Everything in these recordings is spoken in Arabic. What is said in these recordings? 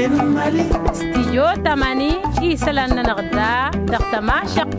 استيو تماني إيسلان نغدا دختما شق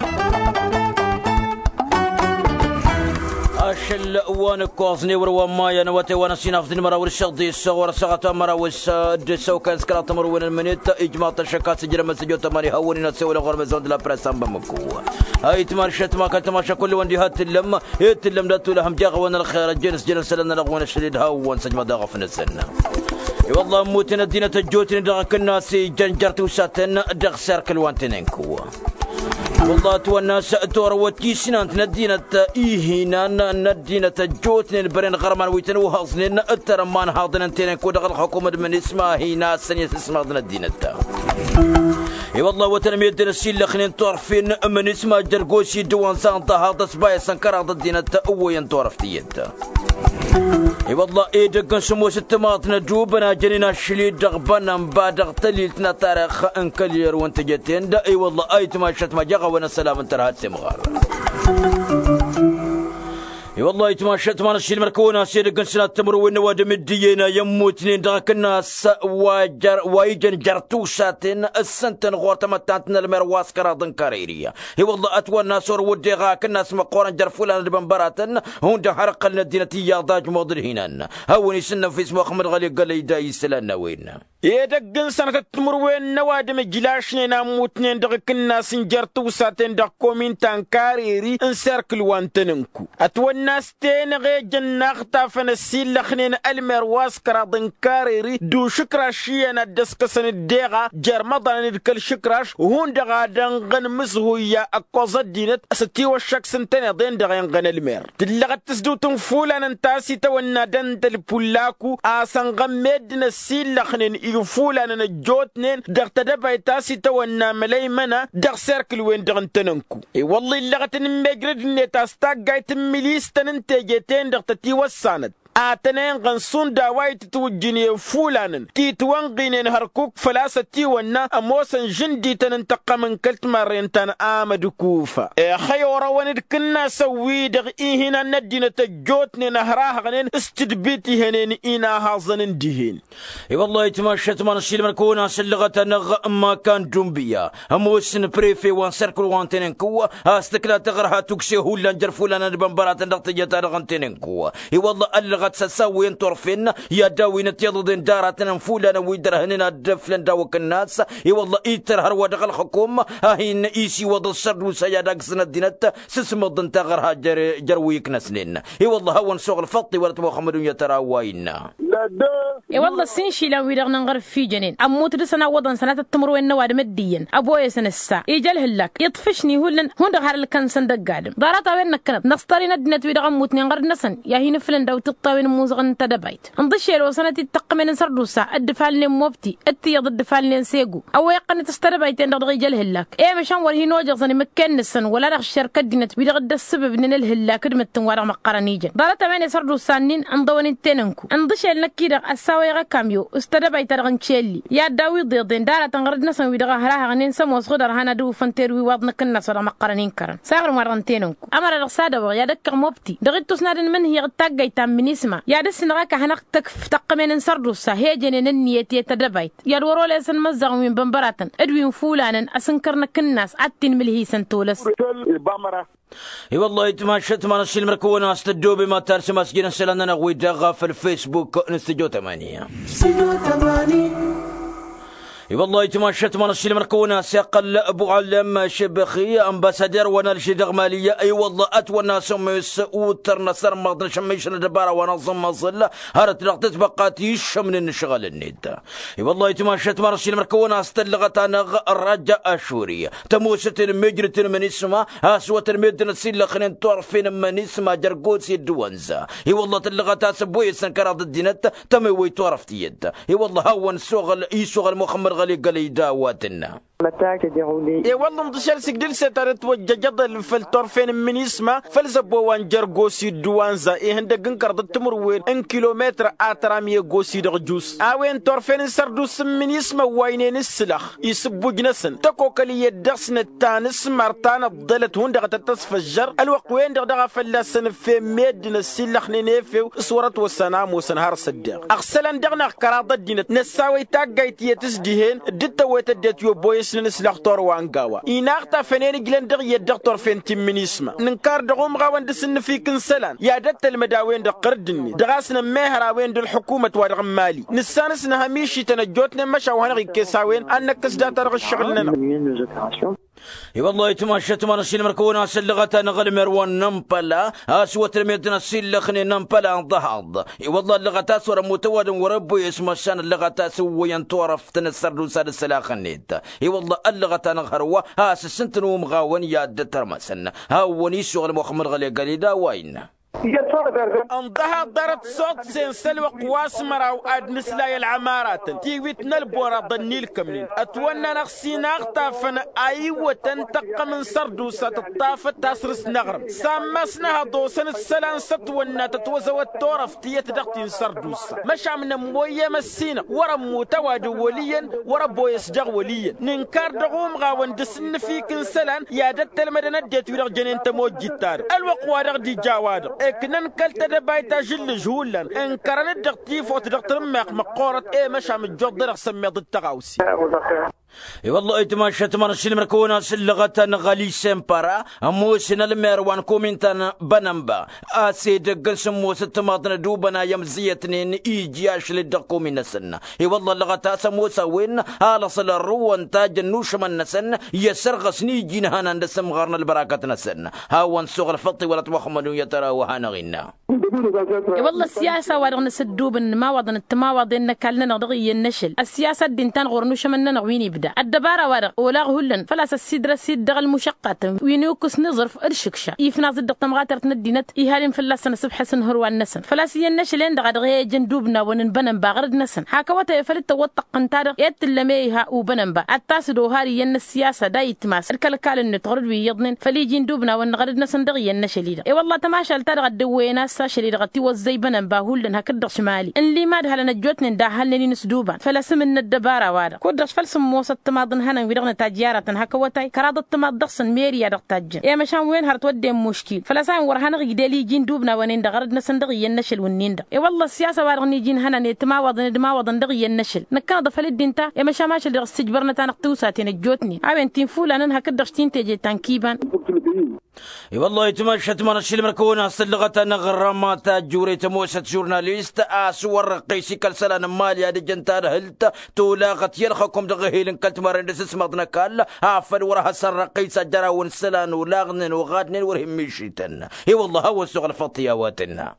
أشل وان كوزني وما ينوتي وانا سيناف دين مراول الشغدي الصور سغتا مراول دسو كان سكرات مروين المنيت إجماع الشكات سجل مسجو تماني هوني نتسوي لغور مزون دلا برسام بمكوة هاي تمارشت ما كانت ماشا كل وندي هات اللم هات اللم داتو لهم جاغ وانا الخير جنس لنا لغوان الشديد هاوان سجما داغ في السنة والله موتنا الدينة الجوتين داغ الناس جنجرت وساتن داغ سيركل وانتنين كوة والله والناس دور وتيسنا ندينا إيهنا ندينا الجوتين البرين غرمان ويتن وهاصنين الترمان هاضن انتين كود الحكومة من اسمها هي ناس سنية اسمها ندينا اي والله وتنمية السيل لخنين طرفين من اسمها جرقوسي دوان سانتا هذا سبايا سنكر ضد الدينة اوين طرفتيت اي والله اي دقن سموس التماط ندوبنا جنينا الشليد دغبنا مبادغ تليلتنا تاريخ انكلير وانتجتين دا اي والله اي تماشت ما جغا وانا سلام انترهات سمغار اي والله يتماشت ما نشيل مركونا سير قنسنا التمر والنواد مدينا يموتني داك الناس وايجن جرتوشاتين السنتن غورت متانتنا المرواس كراضن كاريريا اي والله اتوى الناس ودي غاك الناس مقورن جرفولا بنبراتن هون ده حرق لنا الدينتي ضاج مودر هنا هوني سنه في اسمه احمد غالي قال لي داي سلنا وين يدق سنه التمر والنواد مجلاشني نموتني داك الناس جرتوشاتين داك كومينتان كاريري انسركل وانتنكو اتوى الناس تينغي جناغتا فنسيل لخنين المرواس كراضن كاريري دو شكراش يانا دسكسن الديغا جرمضان الكل شكراش وهون دغا دنغن مزهويا اكوزا دينت استي وشك سنتين دين دغا ينغن المير تلغت تسدو تنفولا ننتاسي تونا دند البولاكو اسنغم مدنا سيل لخنين يفولا نجوتنين دغتا دبا تاسي تونا مليمنا دغ سيركل وين دغن تننكو اي والله لغتن مجرد نتاستاق جايت مليس تنتجتين دغتتي وساند آتنين غنصون داوايت توجيني فولانن تيتوانغينين هركوك فلاستي ونا أموسن جندي تننتقى من كلت مرين تان آمد كوفا خيورا وندكنا سوي دغ إيهنا ندينا تجوتني نهراه غنين استدبيتي هنين إينا هازنين ديهين والله يتماشت ما نشيل منكونا سلغة نغ ما كان جنبيا أموسن بريفي وانسركل وانتنين كوا استكلا تغرها توكسي هولا نجر فولانا نبنبرات نغتجتا نغنتنين كوا والله ألغة تسوي طرفين يا داوي نتيضن داراتنا فولانا ويدرهننا دفلن داوك الناس اي والله ايتر هروا دغ الحكومه هاين ايسي وض الشر وسيادك سنه دينت سسمضن تغرها جروي كنسنين اي والله هو نسوق الفطي ولد محمد يتراوينا اي والله سنشي لو يدغنا نغرف في جنين اموت لسنا وضن سنه التمر والنواد مديا ابويا سنسا يجل هلك يطفشني هولن هون دغ هر كان صندق قادم دارات وين كنت نصطري ندنت ويدغ موتني نغر نسن يا هي نفلن داو تطاوين موزغن تدبايت انضشي لو سنتي تقمن نسردوسا الدفالني موبتي اتيض الدفالني نسيقو او يقن تستربايتين دغ يجل هلك اي مشان ور هي نوجغني مكنسن ولا دغ الشركه دينت بيدغ السبب ان الهلاك كدمت ورا مقرنيجن دارات وين سردوسانين اندوين تننكو انضشي لنكيد الساوي كاميو استربايت دغن تشيلي يا داوي ضيضين دارات انغرد نسن ويدغ هراها غنين سمو صدر هنا دو فنتيروي واضن كنا صدر مقرنين كرن ساغر مرنتينكو امر الرصاده يا دك موبتي دغت تسنادن من هي تاغايتا منيسما يا دسن راكا هنقتك فتقمن نسردوسا هي جنين النيتي تدبايت يا ورو لسن مزغ من بنبراتن ادوين فولانن اسنكرنا كناس عتين ملهي سنتولس اي والله يتماشت ما نشيل مركونا استدو بما ترسم مسجين سلنا نغوي دغا في الفيسبوك نستجو 8 اي والله يتماشت ما نشيل مركونا سيقل ابو علم شبخي امباسادير وانا الشدغ ماليه اي والله اتوى الناس وتر نصر مغدن شميش دباره ونظم مظله هرت لقطت بقاتيش من الشغل الند اي والله يتماشت ما نشيل مركونا استلغت انا الرجاء اشوريه تموست مجرة من اسمها اسوه المدن السله خلين طرفين من اسمها جرقوس الدوانزا اي والله تلغت سبوي سنكر ضد الدينت تموي طرفت يد اي والله هو نسوغ يسوغ المخمر الغلي قلي داواتنا اي والله مدشال سجدل ستارت وججد فالطرفين من اسمه فلزبو وان جرغوسي دوانزا اي هندغن قرض تمروين ان كيلومتر اترامي غوسي دغجوس اوين طرفين سردوس من اسمه وينين السلخ يسبو جنسن تكوكلي يدسن تانس مرتان ضلت هندغ تتسفجر الوقوين دغ فلاسن في ميدن السلخ نينيفيو صورة والسنام وسنهار صدق اغسلن دغنا قراضه دينت نساوي تاغايت يتسديهن دتا ويتدت يو بويس نسلخ طور وانقاوا إناغتا فنين جلندغ يدغ فين تيمينيسما ننكار دغوم غاوان دسن في كنسلان يا دت المداوين دغ قردني دغاسنا مهرا وين دو الحكومة وادغ مالي نسانسنا هميشي تنجوتنا مشا وهنغي كيساوين أنك كسدا ترغ الشغلنا اي والله تماشت ما نسيل مركونا سلغتا نغل مروان نمبلا اسوة الميدنا سلخني نمبلا ضهض اي والله اللغتا صورة متواد وربو يسمى الشان اللغتا سويا تورف تنسر دوسال السلاخنيت اي والله اللغتا نغروا سنتن ومغاون ياد ترمسن هاوني شغل مخمر غلي قليدا وين انضها ضرت صوت سنسل وقواس مراو ادنس لا العمارات تيويتنا البورا ضني الكملين اتونا نغسي نغطافن ايوه تنتق من سردوسة الطافة تاسرس نغرم سامسناها دوسن السلان ستونا تتوزو التورف تيت دقتين سردوسة مش عمنا موية مسينا ورا موتواد وليا ورا بويس جغ وليا ننكار دغوم غاون دسن فيك انسلان يا دت المدنة ديت ويرغ جنين تموت جيتار الوقوارغ دي جاوادر كنن كلت دبايتا جل جهولا ان كرنت دقتيف وتدقتر مقورة ايه مشى من جدر سمي ضد تغاوسي اي والله اتماشت ما نشيل مركونا سلغتا نغالي سمبارا موسنا الميروان كومنتان بنمبا اسيد قسم وستماطن دوبنا يمزيتنين ايجياش للدقو من السنة اي والله لغتا سموسا وين هالصل الروان تاج النوش من السنة يسرغس نيجين هانا ندسم غارنا البراكة السنة هاوان سوغ الفطي ولا تمخمنو يترى وهانا غينا والله السياسة وارغنا سدوب ما وضن التماوض انك لنا نغضي النشل السياسة دينتان غورنوش من نغوين يبدا الدبارة ورق ولاغ هلن فلاس السيدرة سيدغ المشقات وينوكس نظرف ارشكشا يفناز الدق تمغاتر تندينت يهالين فلاسن سبح سنهر والنسن فلاسي النشلين دغ دغي جندوبنا وننبنن باغرد نسن حاكوتا يفلت وطق قنتار يتلميها وبننبا التاسدو هاري ين السياسة دا يتماس الكالكال ان تغرد ويضنن فلي جندوبنا ونغرد نسن دغي النشليدا اي والله تماشى التارغ الدوينا ساشلي دغتي وزي بننبا هلن هكدغ شمالي ان لي ماد هلنا جوتن دا هلني نسدوبا فلاسمن الدبارة ورق كودرش فلسم موسى تماضن هنا ويرغنا تاجيارة هكوتاي كرادة تماض دخسن ميريا دق تاجن يا مشان وين هرتودي مشكل فلاسان ورهنا غيدالي جين دوبنا ونين دغردنا صندغي النشل والنين دا اي والله السياسة وارغني جين هنا نتماوضن دماوضن دغي النشل نكنا ضفلد انت يا مشا ماشي اللي استجبرنا تنقتوساتين الجوتني عاين تنفولا ننها كدرشتين تيجي تنكيبان اي والله تمشت ما نشيل مركونا سلغتا نغرامات جوري تموسة جورناليست اسور قيسي كالسلان ماليا دي جنتار هلت تولاغت يلخكم دغهيلن كلت مرندس اسمضنا كال عفل ورها سر قيس جراون سلان ولاغنن وغادنن ورهم ميشيتن اي والله هو السوغ الفطياواتنا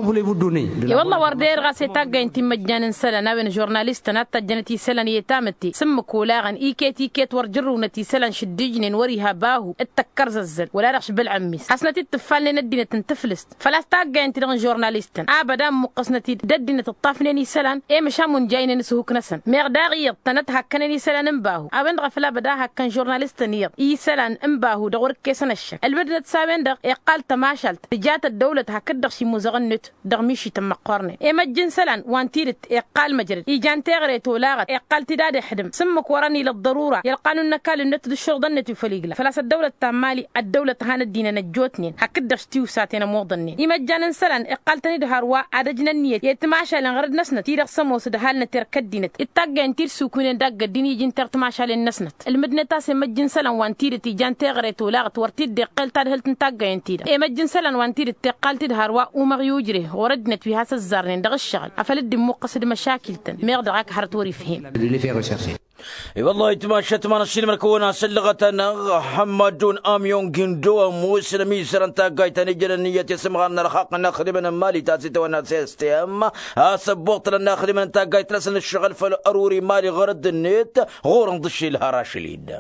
اي والله وردير غاسي تاغا انت مجانن سلان وين جورناليست نتا جنتي سلان يتامتي سمك ولاغن ايكيت ورجرونتي سلان شديجنن وريها باهو التكر زلزل ولا رخش بالعميس حسنتي التفال ندينا تنتفلست فلاس تاغا انت دغن جورناليست ابدا مقسنتي ددينا الطافنني سلان اي مشامون جاينا نسوك نسن ميغداغي تنتها كنني سلان امباهو ابن غفلا بداها كان جورناليست نير اي سلان امباهو دغور كيسن الشك البدله تساوين دغ قال تماشلت تجات الدوله هكدغ شي مزغنت دغميشي تم قرني اي مجن سلان وانتيرت قال مجرد اي جان تغريت ولاغت قال تداد حدم سمك وراني للضروره يلقانو النكال النت الشرطنت فليقلا فلاس الدوله التامالي الدوله هان الدين نجوتنين هكدغ شتيو ساتين موضنين اي مجان سلان قالتني دهروا ادجنا النيه يتماشى لنغرد نسنت تيرخ سموس دهالنا تركدينت اتاغ انتير سوكونين دغ ديني جين ترتماشى للنسنت المدنه تاس مجن سلان وانتيرتي جان تغريت ولاغت ورتيد دي قلت هلت تاغ انتير اي مجن سلان وانتيرتي قالت دهروا ومغيوجري وردنت في هاس الزارنين دغ الشغل افلد مقصد مشاكلتن ميغدغاك حرتوري فهم اللي فيه ريشيرشي اي والله تماشت ما نشيل مركونا سلغتنا حمدون اميون جندو مسلمي سرنتا قايتني جرنيه سمغنا رخاق ناخذ من مالي تاسيت وانا سيستم اسبوط لنا ناخذ من تا قايت لسن الشغل فالاروري مالي غرد النت غور نضشي الهراشليد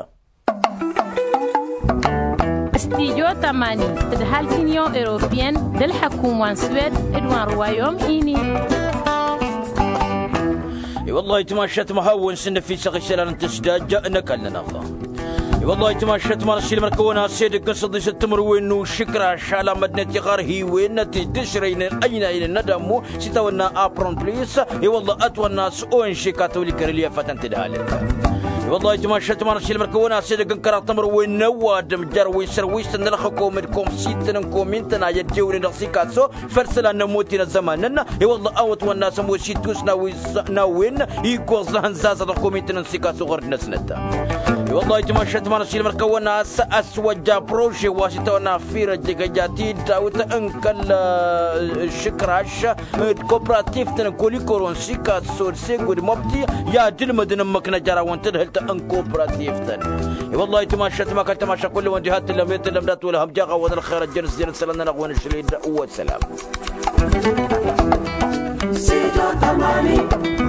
استيجو تماني تدهال سينيون اوروبيان دل حكومة سويد ادوان روايوم ايني والله تماشت مهون سن في سقي سلان تسداد جاءنا كلنا نغضا والله تماشت ما نسيل مركونا سيدك صدي ستمر وينو شكرا شالا مدنتي غار هي وين تدشرين اين ندمو ستونا ابرون بليس والله اتوى الناس اون شي كاثوليك ريليا فتن تدهالك والله تماشت ما نسيل مركونا سيدك انكرا تمر وين نواد جروي سرويس نلخكم منكم سيتن كومنتنا يجوني نسيكاسو فرسلا نموتنا زماننا والله اوت والناس موشيتوس ناوين يكوز لهن زازا كومنتنا نسيكاسو غير نسنتا والله تماشت ما نسيل مركونا اسوجا بروجي واسيتونا فيرا جيجاتي داوت انكل شكراش كوبراتيف تنكولي كورونسيكا سورسيغو مبتي يا دل مدن مكنا جرا وانت هلت ان كوبراتيف تن والله تماشت ما كنت تماشى كل وجهات لم يتلمدات ولا هم جاغا وذا الخير الجنس ديال سلامنا نغوان الشريد والسلام